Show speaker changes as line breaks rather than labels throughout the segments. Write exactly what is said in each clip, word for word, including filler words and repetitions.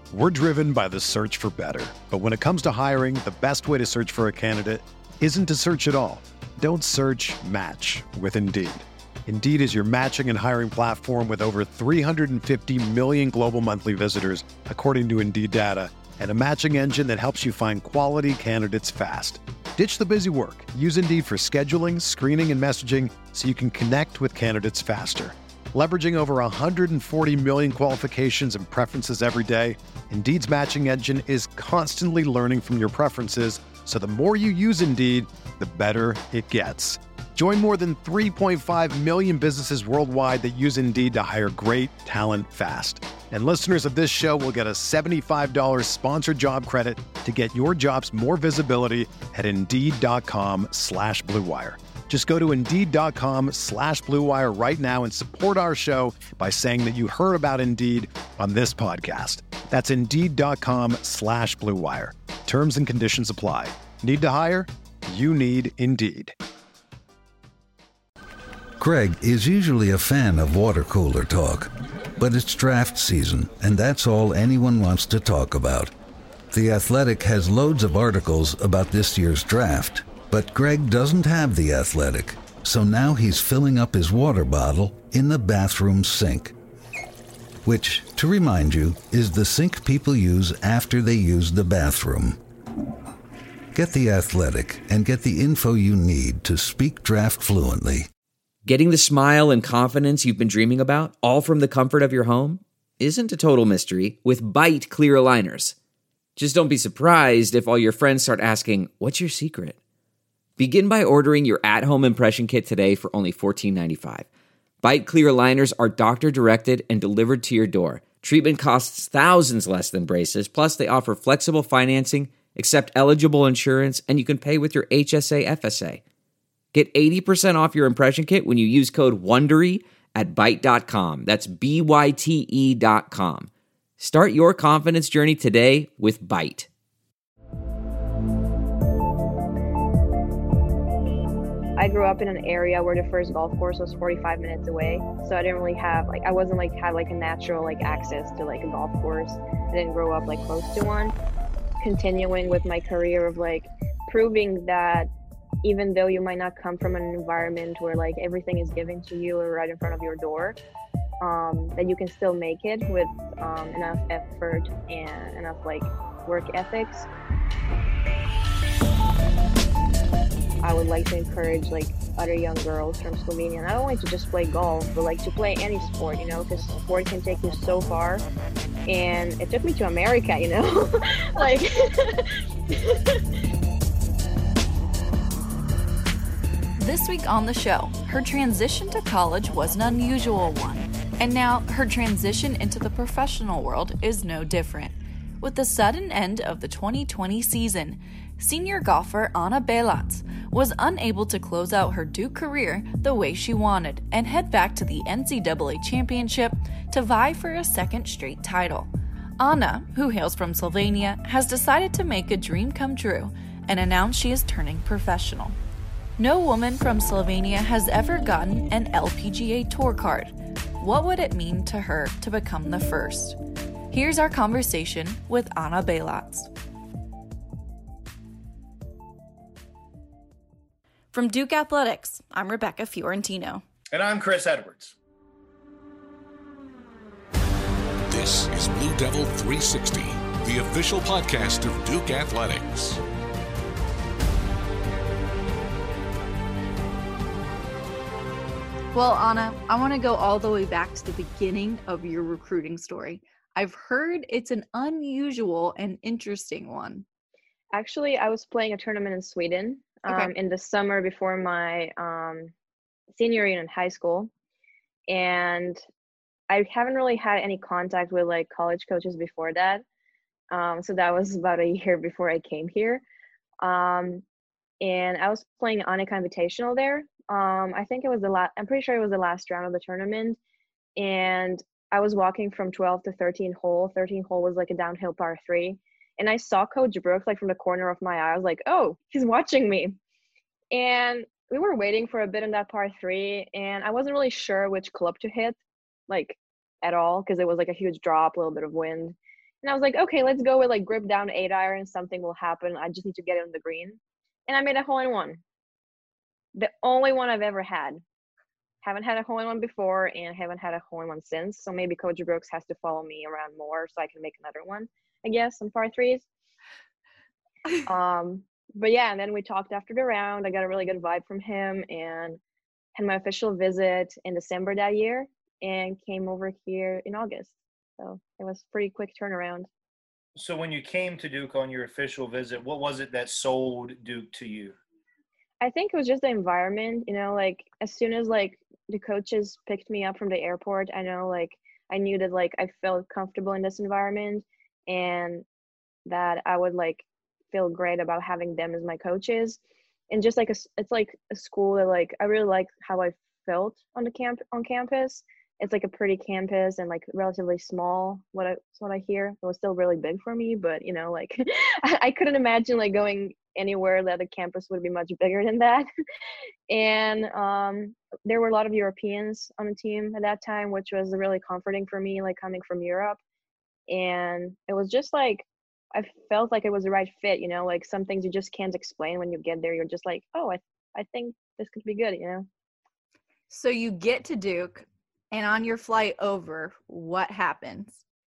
We're driven by the search for better. But when it comes to hiring, the best way to search for a candidate isn't to search at all. Don't search, match with Indeed. Indeed is your matching and hiring platform with over three hundred fifty million global monthly visitors, according to Indeed data, and a matching engine that helps you find quality candidates fast. Ditch the busy work. Use Indeed for scheduling, screening, and messaging so you can connect with candidates faster. Leveraging over one hundred forty million qualifications and preferences every day, Indeed's matching engine is constantly learning from your preferences, so the more you use Indeed, the better it gets. Join more than three point five million businesses worldwide that use Indeed to hire great talent fast. And listeners of this show will get a seventy-five dollars sponsored job credit to get your jobs more visibility at Indeed.com slash Blue Wire. Just go to Indeed.com slash Blue Wire right now and support our show by saying that you heard about Indeed on this podcast. That's Indeed.com slash Blue Wire. Terms and conditions apply. Need to hire? You need Indeed.
Craig is usually a fan of water cooler talk, but it's draft season, and that's all anyone wants to talk about. The Athletic has loads of articles about this year's draft, but Greg doesn't have The Athletic, so now he's filling up his water bottle in the bathroom sink. Which, to remind you, is the sink people use after they use the bathroom. Get The Athletic and get the info you need to speak draft fluently.
Getting the smile and confidence you've been dreaming about, all from the comfort of your home, isn't a total mystery with Byte clear aligners. Just don't be surprised if all your friends start asking, "What's your secret?" Begin by ordering your at-home impression kit today for only fourteen ninety-five. Byte clear aligners are doctor-directed and delivered to your door. Treatment costs thousands less than braces, plus they offer flexible financing, accept eligible insurance, and you can pay with your H S A F S A. Get eighty percent off your impression kit when you use code WONDERY at byte dot com. That's B Y T E dot com. Start your confidence journey today with Byte.
I grew up in an area where the first golf course was forty-five minutes away, so I didn't really have like I wasn't like have like a natural like access to like a golf course. I didn't grow up like close to one. Continuing with my career of like proving that even though you might not come from an environment where like everything is given to you or right in front of your door, um, that you can still make it with um, enough effort and enough like work ethics. I would like to encourage like other young girls from Slovenia not only to just play golf, but like to play any sport, you know, because sport can take you so far. And it took me to America, you know, like.
This week on the show, her transition to college was an unusual one, and now her transition into the professional world is no different. With the sudden end of the twenty twenty season, senior golfer Ana Belac was unable to close out her Duke career the way she wanted and head back to the N C double A championship to vie for a second straight title. Ana, who hails from Slovenia, has decided to make a dream come true and announced she is turning professional. No woman from Slovenia has ever gotten an L P G A Tour card. What would it mean to her to become the first? Here's our conversation with Ana Belac. From Duke Athletics, I'm Rebecca Fiorentino.
And I'm Chris Edwards.
This is Blue Devil three sixty, the official podcast of Duke Athletics.
Well, Ana, I want to go all the way back to the beginning of your recruiting story. I've heard it's an unusual and interesting one.
Actually, I was playing a tournament in Sweden um,
Okay.
in the summer before my um, senior year in high school. And I haven't really had any contact with like college coaches before that. Um, so that was about a year before I came here. Um, and I was playing Annika Invitational there. Um, I think it was the last, I'm pretty sure it was the last round of the tournament. And I was walking from twelve to thirteen hole. thirteen hole was like a downhill par three. And I saw Coach Brooks like from the corner of my eye. I was like, oh, he's watching me. And we were waiting for a bit in that par three. And I wasn't really sure which club to hit, like at all, because it was like a huge drop, a little bit of wind. And I was like, okay, let's go with like grip down eight iron. Something will happen. I just need to get it on the green. And I made a hole in one. The only one I've ever had. Haven't had a hole in one before and haven't had a hole in one since. So maybe Coach Brooks has to follow me around more so I can make another one, I guess, on par threes. um, but yeah, and then we talked after the round. I got a really good vibe from him and had my official visit in December that year and came over here in August. So it was pretty quick turnaround.
So when you came to Duke on your official visit, what was it that sold Duke to you?
I think it was just the environment, you know, like as soon as like the coaches picked me up from the airport, I know like I knew that like I felt comfortable in this environment and that I would like feel great about having them as my coaches. And just like a, it's like a school that like I really like how I felt on the camp on campus. It's like a pretty campus and like relatively small. What I what I hear, it was still really big for me, but you know, like I, I couldn't imagine like going anywhere that the campus would be much bigger than that. And um, there were a lot of Europeans on the team at that time, which was really comforting for me, like coming from Europe. And it was just like I felt like it was the right fit, you know, like some things you just can't explain when you get there. You're just like, oh, I I think this could be good, you know.
So you get to Duke. And on your flight over, what happens?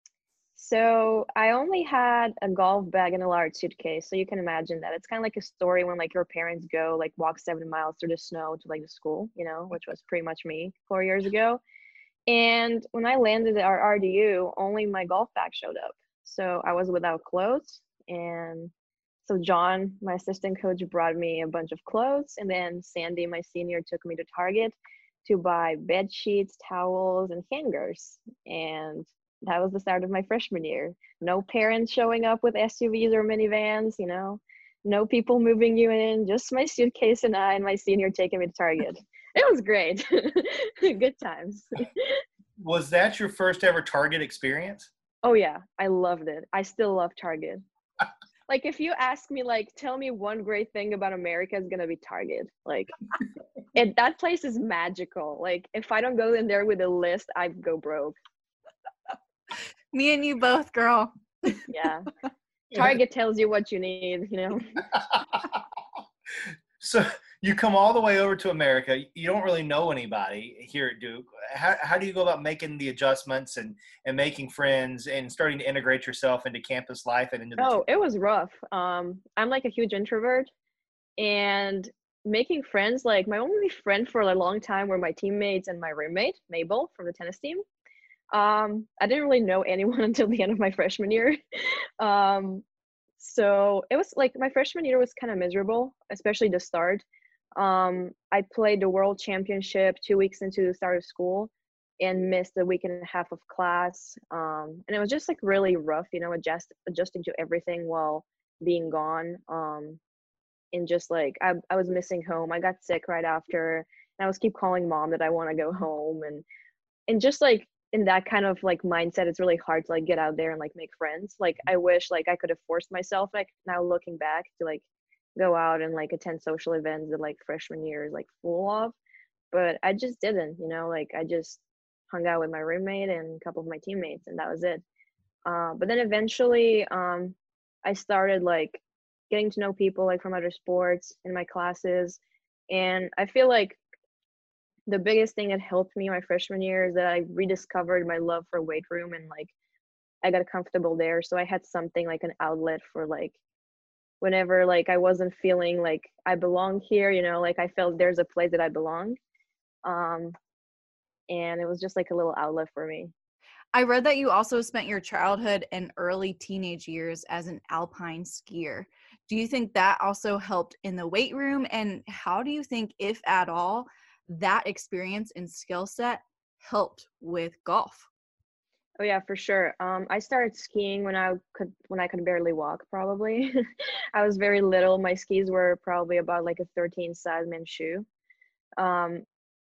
So I only had a golf bag and a large suitcase. So you can imagine that. It's kind of like a story when like your parents go like walk seven miles through the snow to like the school, you know, which was pretty much me four years ago. And when I landed at our R D U, only my golf bag showed up. So I was without clothes. And so John, my assistant coach, brought me a bunch of clothes. And then Sandy, my senior, took me to Target to buy bed sheets, towels, and hangers. And that was the start of my freshman year. No parents showing up with S U Vs or minivans, you know, no people moving you in, just my suitcase and I and my senior taking me to Target. It was great. Good times.
Was that your first ever Target experience?
Oh yeah, I loved it. I still love Target. Like if you ask me, like, tell me one great thing about America, it's gonna be Target. Like, it, that place is magical. Like, if I don't go in there with a list, I go broke.
Me and you both, girl.
Yeah. Target tells you what you need, you know.
So you come all the way over to America. You don't really know anybody here at Duke. How how do you go about making the adjustments and, and making friends and starting to integrate yourself into campus life and into the
Oh,
team?
it was rough. Um, I'm like a huge introvert, and making friends, like my only friend for a long time were my teammates and my roommate, Mabel, from the tennis team. Um, I didn't really know anyone until the end of my freshman year. um, so it was like my freshman year was kind of miserable, especially the start. Um, I played the world championship two weeks into the start of school and missed a week and a half of class. Um, and it was just like really rough, you know, adjust adjusting to everything while being gone. Um, and just like I, I was missing home. I got sick right after, and I was keep calling mom that I want to go home, and and just like in that kind of like mindset, it's really hard to like get out there and like make friends. Like I wish like I could have forced myself, like now looking back, to like go out and like attend social events that like freshman year is like full of, but I just didn't, you know, like I just hung out with my roommate and a couple of my teammates, and that was it. Uh, but then eventually um, I started like getting to know people like from other sports in my classes. And I feel like the biggest thing that helped me my freshman year is that I rediscovered my love for weight room, and like I got comfortable there. So I had something like an outlet for like whenever like I wasn't feeling like I belonged here, you know, like I felt there's a place that I belong. Um, and it was just like a little outlet for me.
I read that you also spent your childhood and early teenage years as an alpine skier. Do you think that also helped in the weight room? And how do you think, if at all, that experience and skill set helped with golf?
Oh yeah, for sure. Um, I started skiing when I could when I could barely walk, probably. I was very little. My skis were probably about like a thirteen size men's shoe. Um,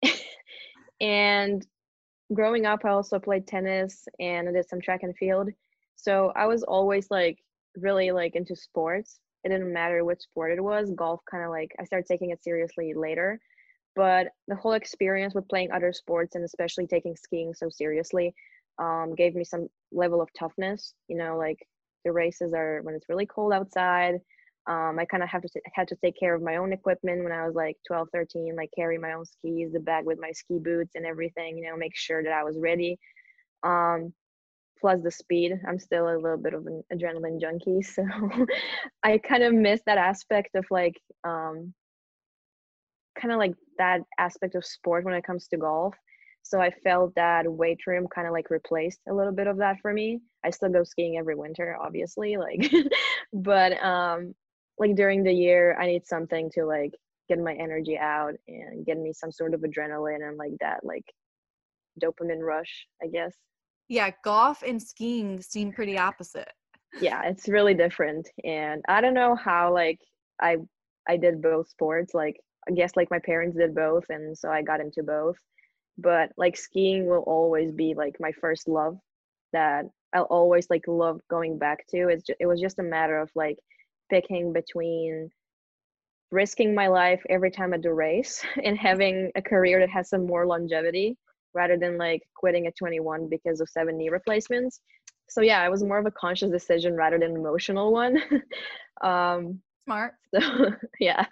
and growing up, I also played tennis and I did some track and field. So I was always like really like into sports. It didn't matter which sport it was. Golf kind of like I started taking it seriously later. But the whole experience with playing other sports and especially taking skiing so seriously um, gave me some level of toughness. You know, like the races are when it's really cold outside. Um, I kind of have to t- had to take care of my own equipment when I was like twelve, thirteen, like carry my own skis, the bag with my ski boots and everything, you know, make sure that I was ready. Um, plus the speed. I'm still a little bit of an adrenaline junkie. So I kind of miss that aspect of like, um, kind of like that aspect of sport when it comes to golf. So I felt that weight room kind of like replaced a little bit of that for me. I still go skiing every winter, obviously, like, but um, like during the year, I need something to like get my energy out and get me some sort of adrenaline and like that, like dopamine rush, I guess.
Yeah, golf and skiing seem pretty opposite.
Yeah, it's really different, and I don't know how like I I did both sports. Like I guess like my parents did both, and so I got into both. But like skiing will always be like my first love that I'll always like love going back to. It's just, it was just a matter of like picking between risking my life every time I do race and having a career that has some more longevity rather than like quitting at twenty-one because of seven knee replacements. So yeah, it was more of a conscious decision rather than an emotional one. um,
Smart.
so yeah.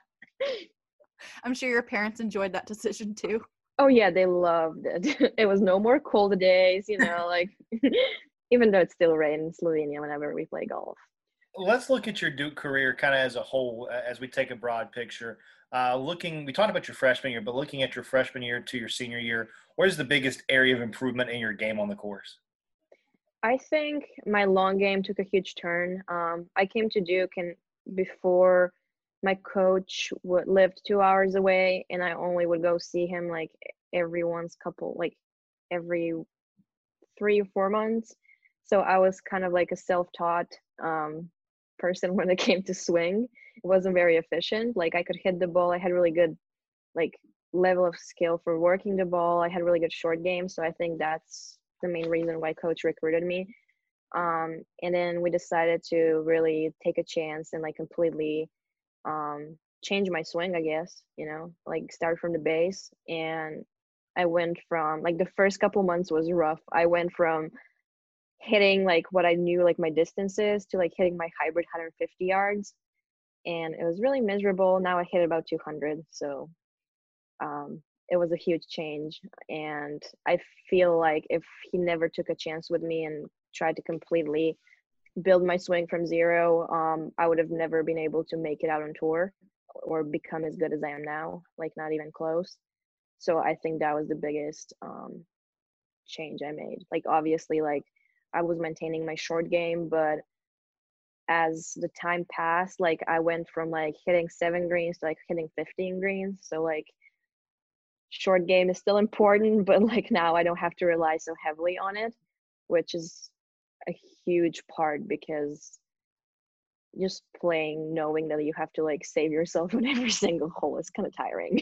I'm sure your parents enjoyed that decision too.
Oh yeah, they loved it. It was no more cold days, you know, like even though it still rains in Slovenia whenever we play golf.
Let's look at your Duke career kind of as a whole, uh, as we take a broad picture. Uh, looking, we talked about your freshman year, but looking at your freshman year to your senior year, where's the biggest area of improvement in your game on the course?
I think my long game took a huge turn. Um, I came to Duke, and before my coach would lived two hours away, and I only would go see him like every once couple, like every three or four months. So I was kind of like a self-taught um, person when it came to swing. It wasn't very efficient. Like I could hit the ball. I had really good like level of skill for working the ball. I had really good short game. So I think that's the main reason why coach recruited me. Um, and then we decided to really take a chance and like completely um, change my swing, I guess, you know, like start from the base. And I went from like the first couple months was rough. I went from hitting like what I knew like my distances to like hitting my hybrid one hundred fifty yards. And it was really miserable. Now I hit about two hundred. So um, it was a huge change. And I feel like if he never took a chance with me and tried to completely build my swing from zero, um, I would have never been able to make it out on tour or become as good as I am now, like not even close. So I think that was the biggest um, change I made. Like obviously, like I was maintaining my short game, but as the time passed, like I went from like hitting seven greens to like hitting fifteen greens. So like short game is still important, but like now I don't have to rely so heavily on it, which is a huge part because just playing knowing that you have to like save yourself on every single hole is kind of tiring.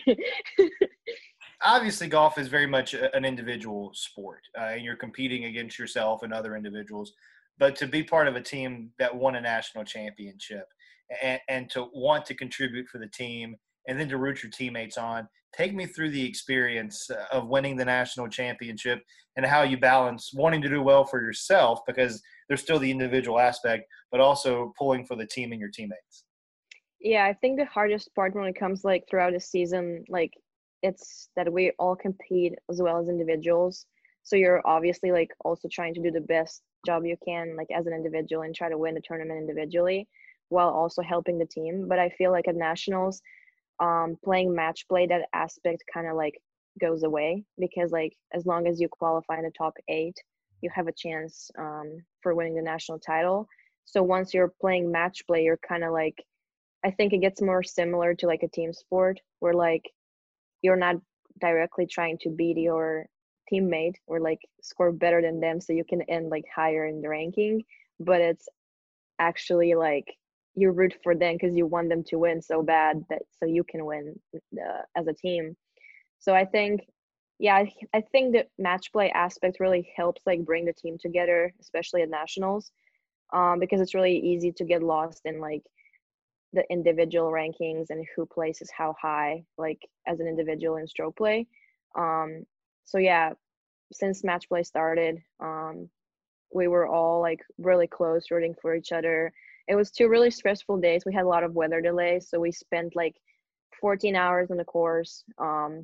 Obviously, golf is very much an individual sport, uh, and you're competing against yourself and other individuals. But to be part of a team that won a national championship and, and to want to contribute for the team and then to root your teammates on, take me through the experience of winning the national championship and how you balance wanting to do well for yourself because there's still the individual aspect, but also pulling for the team and your teammates.
Yeah, I think the hardest part when it comes like throughout the season, like it's that we all compete as well as individuals. So you're obviously like also trying to do the best job you can like as an individual and try to win the tournament individually while also helping the team. But I feel like at nationals, um, playing match play, that aspect kind of like goes away because like as long as you qualify in the top eight, you have a chance um, for winning the national title. So once you're playing match play, you're kind of like, I think it gets more similar to like a team sport where like you're not directly trying to beat your teammate or like score better than them so you can end like higher in the ranking, but it's actually like you root for them because you want them to win so bad that so you can win uh, as a team. So I think yeah I, I think the match play aspect really helps like bring the team together, especially at nationals, um, because it's really easy to get lost in like the individual rankings and who places how high like as an individual in stroke play. Um, so yeah, since match play started, um, we were all like really close, rooting for each other. It was two really stressful days. We had a lot of weather delays, so we spent like fourteen hours on the course, um,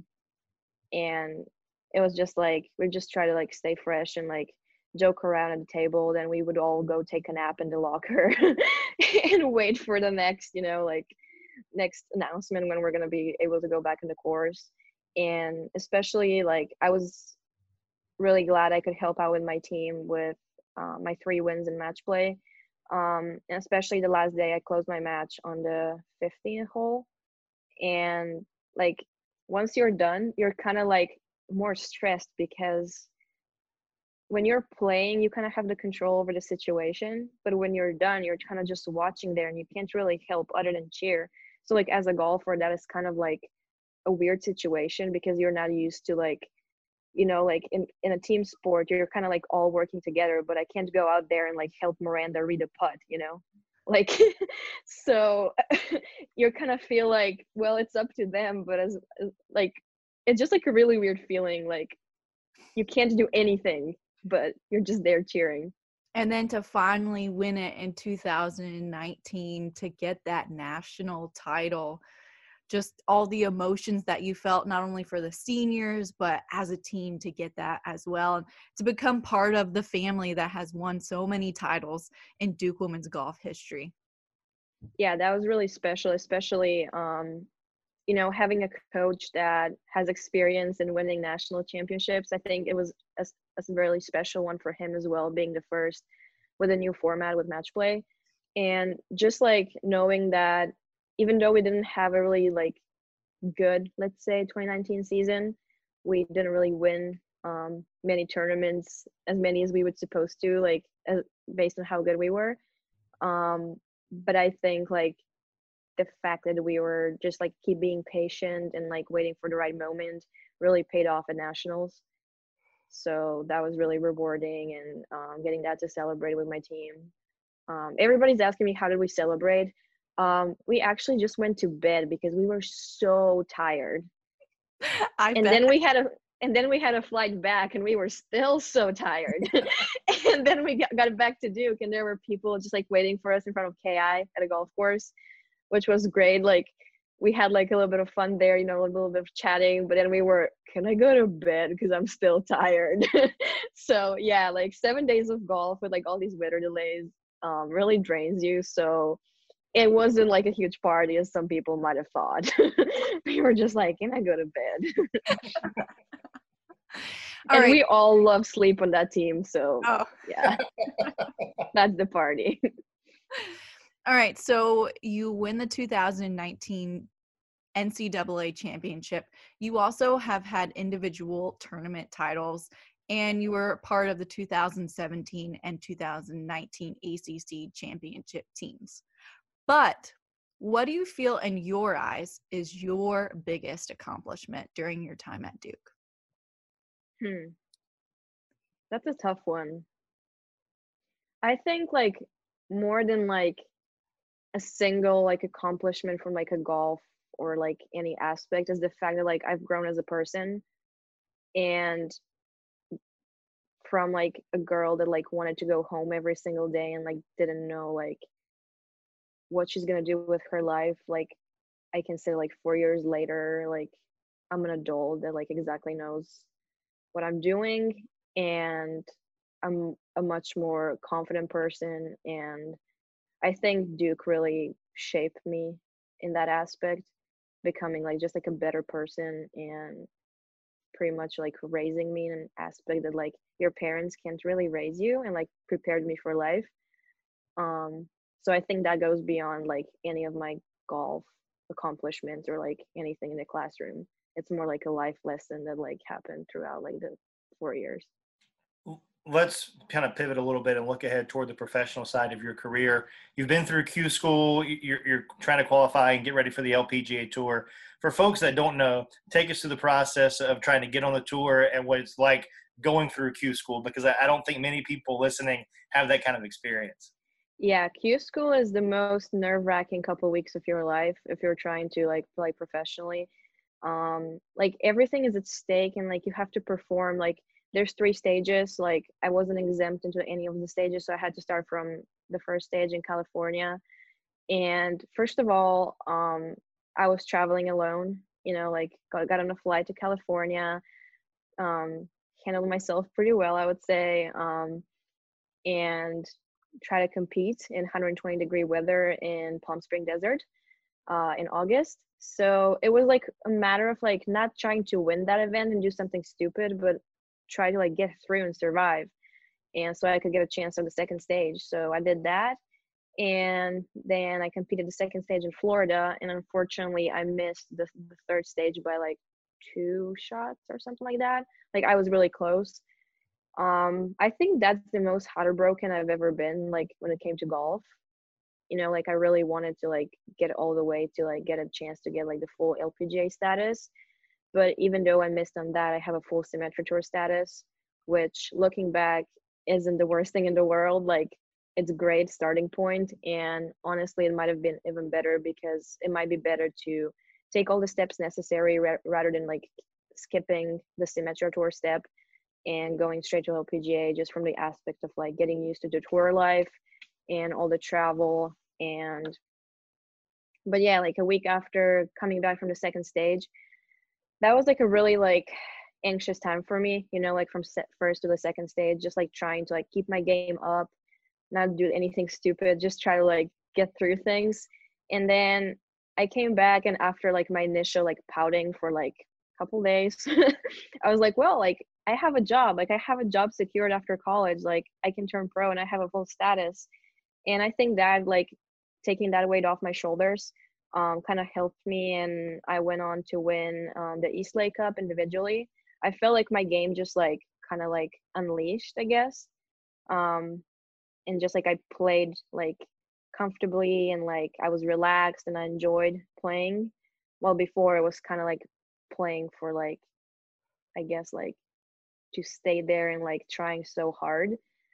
and it was just like we just try to like stay fresh and like joke around at the table. Then we would all go take a nap in the locker and wait for the next, you know, like next announcement when we're gonna be able to go back in the course. And especially like I was really glad I could help out with my team with uh, my three wins in match play. Um, and especially the last day I closed my match on the fifteenth hole. And like once you're done, you're kind of like more stressed because when you're playing, you kind of have the control over the situation. But when you're done, you're kind of just watching there and you can't really help other than cheer. So like as a golfer, that is kind of like a weird situation because you're not used to like, you know, like in, in a team sport, you're kind of like all working together, but I can't go out there and like help Miranda read a putt, you know, like, so you kind of feel like, well, it's up to them, but as, as like, it's just like a really weird feeling. Like you can't do anything, but you're just there cheering.
And then to finally win it in two thousand nineteen, to get that national title, just all the emotions that you felt, not only for the seniors, but as a team to get that as well. And to become part of the family that has won so many titles in Duke women's golf history.
Yeah, that was really special, especially, um, you know, having a coach that has experience in winning national championships. I think it was a, a really special one for him as well, being the first with a new format with match play. And just like knowing that even though we didn't have a really like good, let's say twenty nineteen season, we didn't really win um, many tournaments, as many as we would supposed to, like as, based on how good we were. Um, but I think like the fact that we were just like keep being patient and like waiting for the right moment really paid off at nationals. So that was really rewarding, and um, getting that to celebrate with my team. Um, everybody's asking me, how did we celebrate? Um, we actually just went to bed because we were so tired.
I
and
bet.
then we had a and then we had a flight back, and we were still so tired. And then we got, got back to Duke, and there were people just like waiting for us in front of K I at a golf course, which was great. Like we had like a little bit of fun there, you know, a little bit of chatting, but then we were, can I go to bed because I'm still tired? So yeah, like seven days of golf with like all these weather delays um, really drains you. So it wasn't like a huge party as some people might have thought. We were just like, can I go to bed? And right. We all love sleep on that team. So oh. Yeah, that's the party.
All right. So you win the two thousand nineteen N C double A championship. You also have had individual tournament titles, and you were part of the two thousand seventeen and two thousand nineteen A C C championship teams. But what do you feel in your eyes is your biggest accomplishment during your time at Duke?
Hmm. That's a tough one. I think like more than like a single like accomplishment from like a golf or like any aspect is the fact that like I've grown as a person, and from like a girl that like wanted to go home every single day and like didn't know like what she's gonna do with her life, like I can say like four years later, like I'm an adult that like exactly knows what I'm doing, and I'm a much more confident person. And I think Duke really shaped me in that aspect, becoming like just like a better person, and pretty much like raising me in an aspect that like your parents can't really raise you, and like prepared me for life. Um, so I think that goes beyond like any of my golf accomplishments or like anything in the classroom. It's more like a life lesson that like happened throughout like the four years.
Let's kind of pivot a little bit and look ahead toward the professional side of your career. You've been through Q School. You're, you're trying to qualify and get ready for the L P G A Tour. For folks that don't know, take us through the process of trying to get on the tour and what it's like going through Q School, because I, I don't think many people listening have that kind of experience.
Yeah, Q School is the most nerve-wracking couple of weeks of your life if you're trying to like play professionally. Um, like everything is at stake, and like you have to perform like there's three stages. Like I wasn't exempt into any of the stages, so I had to start from the first stage in California. And first of all, um, I was traveling alone. You know, like got, got on a flight to California, um, handled myself pretty well, I would say, um, and try to compete in one hundred twenty degree weather in Palm Spring Desert uh, in August. So it was like a matter of like not trying to win that event and do something stupid, but try to like get through and survive. And so I could get a chance on the second stage. So I did that. And then I competed the second stage in Florida. And unfortunately, I missed the, the third stage by like two shots or something like that. Like I was really close. Um, I think that's the most heartbroken I've ever been, like when it came to golf. You know, like I really wanted to like get all the way to like get a chance to get like the full L P G A status. But even though I missed on that, I have a full Symetra Tour status, which looking back isn't the worst thing in the world. Like it's a great starting point. And honestly, it might have been even better because it might be better to take all the steps necessary ra- rather than like skipping the Symetra Tour step and going straight to L P G A, just from the aspect of like getting used to the tour life and all the travel. And but yeah, like a week after coming back from the second stage, that was like a really like anxious time for me, you know, like from set first to the second stage, just like trying to like keep my game up, not do anything stupid, just try to like get through things. And then I came back, and after like my initial like pouting for like a couple days, I was like, well, like I have a job, like I have a job secured after college, like I can turn pro and I have a full status. And I think that like taking that weight off my shoulders um, kind of helped me. And I went on to win um, the East Lake Cup individually. I felt like my game just like kind of like unleashed, I guess. Um, and just like I played like comfortably and like I was relaxed and I enjoyed playing. Well, before it was kind of like playing for like, I guess like to stay there and like trying so hard,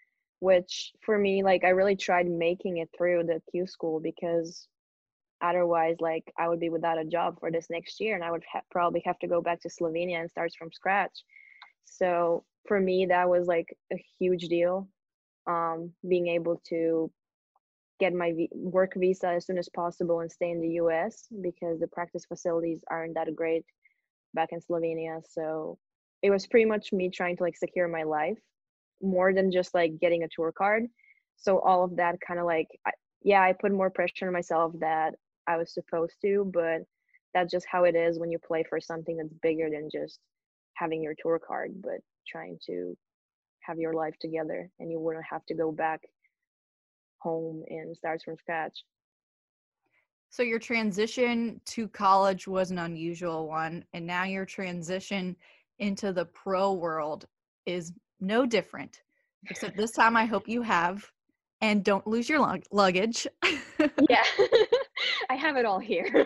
which for me, like I really tried making it through the Q school, because otherwise like I would be without a job for this next year, and I would ha- probably have to go back to Slovenia and start from scratch. So for me, that was like a huge deal, um, being able to get my v- work visa as soon as possible and stay in the U S, because the practice facilities aren't that great back in Slovenia. So it was pretty much me trying to like secure my life more than just like getting a tour card. So all of that kind of like, I, yeah, I put more pressure on myself that I was supposed to, but that's just how it is when you play for something that's bigger than just having your tour card, but trying to have your life together, and you wouldn't have to go back home and start from scratch.
So your transition to college was an unusual one, and now your transition into the pro world is no different, except this time I hope you have, and don't lose your lug- luggage.
Yeah, I have it all here.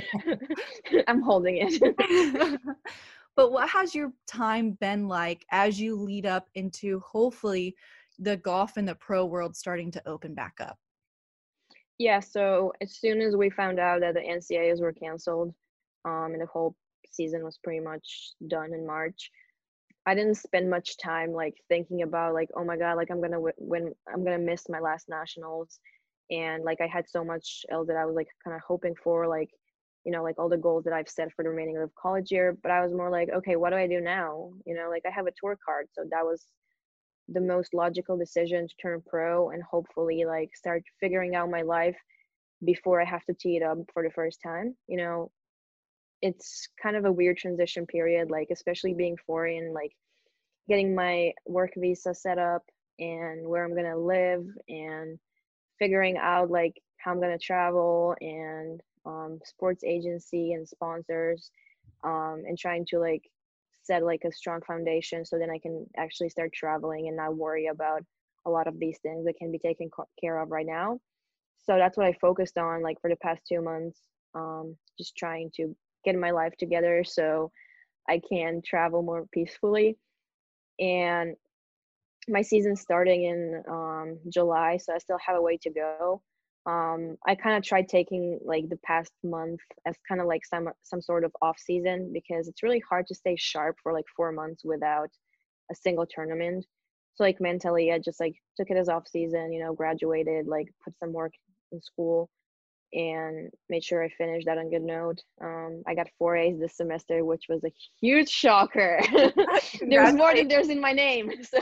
I'm holding it.
But what has your time been like as you lead up into hopefully the golf and the pro world starting to open back up?
Yeah, so as soon as we found out that the N C A As were canceled, um, and the whole season was pretty much done in March, I didn't spend much time like thinking about like, oh my God, like I'm gonna w- win, I'm gonna miss my last nationals, and like I had so much else that I was like kind of hoping for, like, you know, like all the goals that I've set for the remaining of college year. But I was more like, okay, what do I do now? You know, like I have a tour card, so that was the most logical decision to turn pro and hopefully like start figuring out my life before I have to tee it up for the first time. You know, it's kind of a weird transition period, like especially being foreign, like getting my work visa set up and where I'm gonna live, and figuring out like how I'm gonna travel, and um, sports agency and sponsors, um, and trying to like set like a strong foundation so then I can actually start traveling and not worry about a lot of these things that can be taken care of right now. So that's what I focused on like for the past two months, um, just trying to get my life together so I can travel more peacefully. And my season's starting in um, July, so I still have a way to go. Um, I kind of tried taking like the past month as kind of like some some sort of off season, because it's really hard to stay sharp for like four months without a single tournament. So like mentally, I just like took it as off season, you know, graduated, like put some work in school and made sure I finished that on a good note. Um, I got four A's this semester, which was a huge shocker. There's more than there's in my name. So,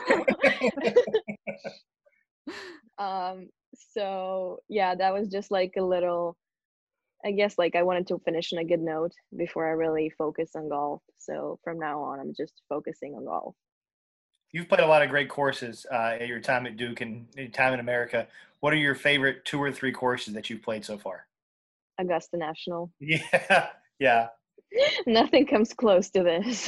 um, so yeah, that was just like a little, I guess like I wanted to finish on a good note before I really focus on golf. So from now on, I'm just focusing on golf.
You've played a lot of great courses uh, at your time at Duke and your time in America. What are your favorite two or three courses that you've played so far?
Augusta National.
Yeah, yeah.
Nothing comes close to this.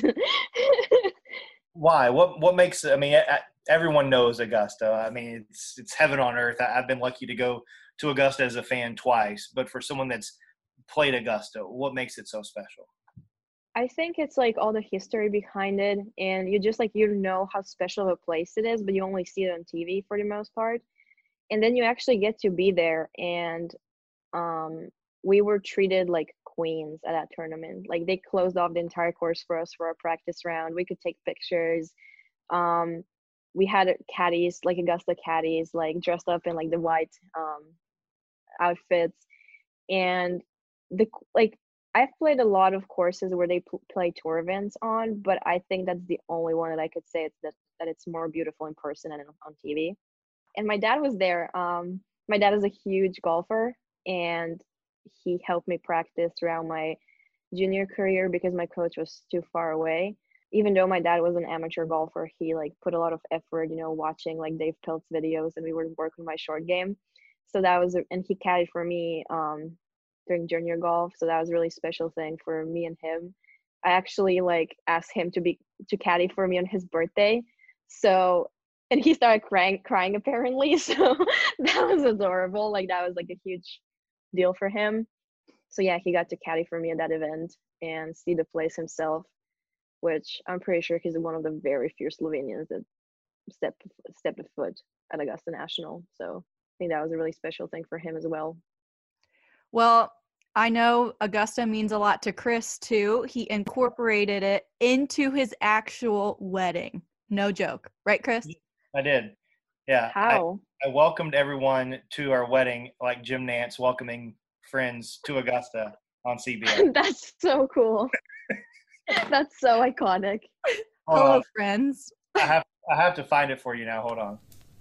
Why? What What makes? I mean, everyone knows Augusta. I mean, it's it's heaven on earth. I've been lucky to go to Augusta as a fan twice. But for someone that's played Augusta, what makes it so special?
I think it's like all the history behind it, and you just like you know how special of a place it is, but you only see it on T V for the most part. And then you actually get to be there, and um, we were treated like queens at that tournament. Like they closed off the entire course for us for our practice round. We could take pictures. Um, we had caddies, like Augusta caddies, like dressed up in like the white um, outfits, and the like. I've played a lot of courses where they p- play tour events on, but I think that's the only one that I could say it's that that it's more beautiful in person and on T V. And my dad was there. Um, my dad is a huge golfer, and he helped me practice throughout my junior career because my coach was too far away. Even though my dad was an amateur golfer, he like put a lot of effort, you know, watching like Dave Pelt's videos, and we would work on my short game. So that was, and he caddied for me um, during junior golf. So that was a really special thing for me and him. I actually like asked him to be to caddy for me on his birthday. So, and he started crying, crying apparently. So that was adorable. Like that was like a huge deal for him. So yeah, he got to caddy for me at that event and see the place himself, which I'm pretty sure he's one of the very few Slovenians that stepped stepped a foot at Augusta National. So I think that was a really special thing for him as well.
Well, I know Augusta means a lot to Chris too. He incorporated it into his actual wedding. No joke. Right, Chris?
I did. Yeah.
How?
I, I welcomed everyone to our wedding like Jim Nantz welcoming friends to Augusta on C B S.
That's so cool. That's so iconic.
Hold
Hello,
on.
friends.
I have I have to find it for you now. Hold on.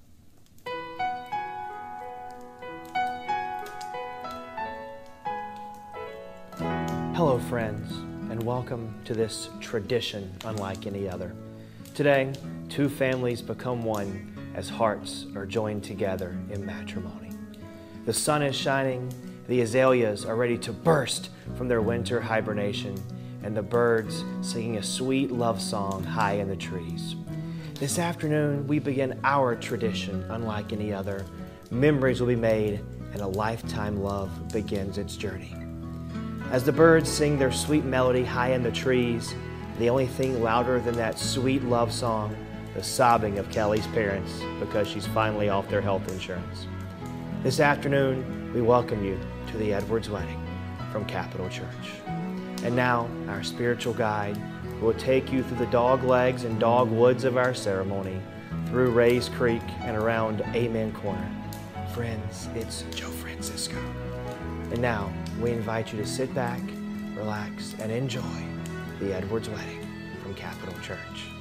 Hello, friends, and welcome to this tradition unlike any other. Today, two families become one as hearts are joined together in matrimony. The sun is shining, the azaleas are ready to burst from their winter hibernation, and the birds singing a sweet love song high in the trees. This afternoon, we begin our tradition unlike any other. Memories will be made, and a lifetime love begins its journey. As the birds sing their sweet melody high in the trees, the only thing louder than that sweet love song, the sobbing of Kelly's parents because she's finally off their health insurance. This afternoon, we welcome you to the Edwards wedding from Capital Church. And now, our spiritual guide who will take you through the dog legs and dog woods of our ceremony, through Rays Creek and around Amen Corner. Friends, it's Joe Francisco. And now, we invite you to sit back, relax, and enjoy the Edwards wedding from Capital Church.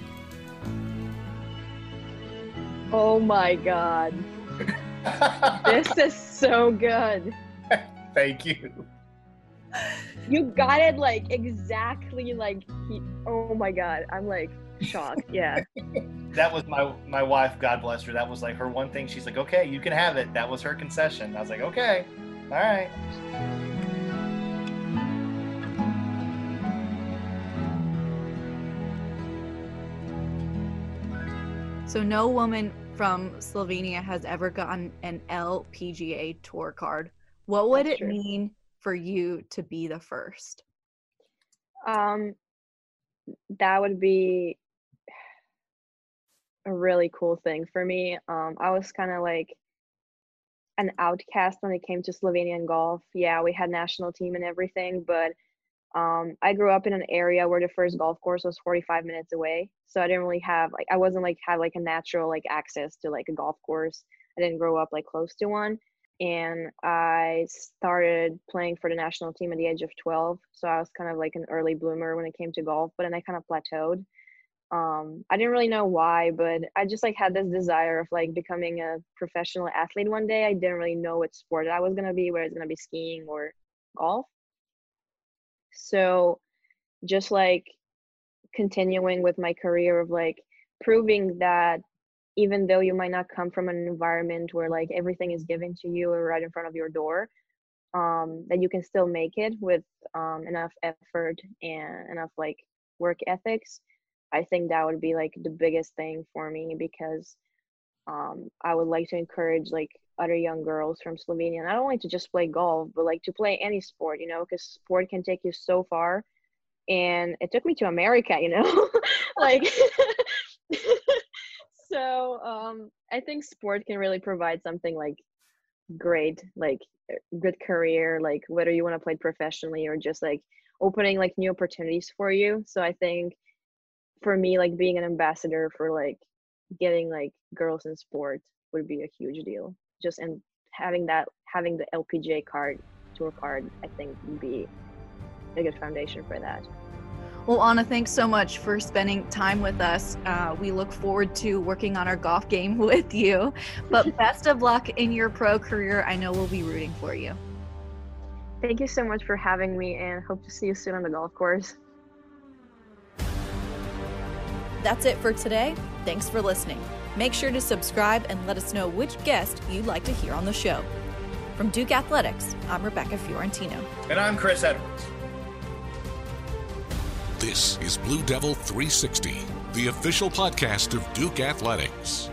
Oh my God. This is so good.
Thank you.
You got it like exactly like he, oh my God. I'm like shocked. Yeah.
That was my my wife, God bless her. That was like her one thing. She's like, okay, you can have it. That was her concession. I was like, okay, all right.
So no woman from Slovenia has ever gotten an L P G A Tour card. What would
That's
it
true.
mean for you to be the first?
Um, that would be a really cool thing for me. Um, I was kind of like an outcast when it came to Slovenian golf. Yeah, we had national team and everything, but Um, I grew up in an area where the first golf course was forty-five minutes away. So I didn't really have, like, I wasn't like, have like a natural like access to like a golf course. I didn't grow up like close to one. And I started playing for the national team at the age of twelve. So I was kind of like an early bloomer when it came to golf, but then I kind of plateaued. Um, I didn't really know why, but I just like had this desire of like becoming a professional athlete one day. I didn't really know what sport I was going to be, whether it's going to be skiing or golf. So just like continuing with my career of like proving that even though you might not come from an environment where like everything is given to you or right in front of your door, um, that you can still make it with um, enough effort and enough like work ethics. I think that would be like the biggest thing for me, because um, I would like to encourage like other young girls from Slovenia, not only to just play golf, but like to play any sport, you know, because sport can take you so far. And it took me to America, you know, like, so um, I think sport can really provide something like great, like good career, like whether you want to play professionally or just like opening like new opportunities for you. So I think for me, like being an ambassador for like getting like girls in sport would be a huge deal. Just and having that, having the L P G A card, tour card, I think would be a good foundation for that.
Well, Anna, thanks so much for spending time with us. Uh, we look forward to working on our golf game with you. But best of luck in your pro career. I know we'll be rooting for you.
Thank you so much for having me, and hope to see you soon on the golf course.
That's it for today. Thanks for listening. Make sure to subscribe and let us know which guest you'd like to hear on the show. From Duke Athletics, I'm Rebecca Fiorentino.
And I'm Chris Edwards.
This is Blue Devil three sixty, the official podcast of Duke Athletics.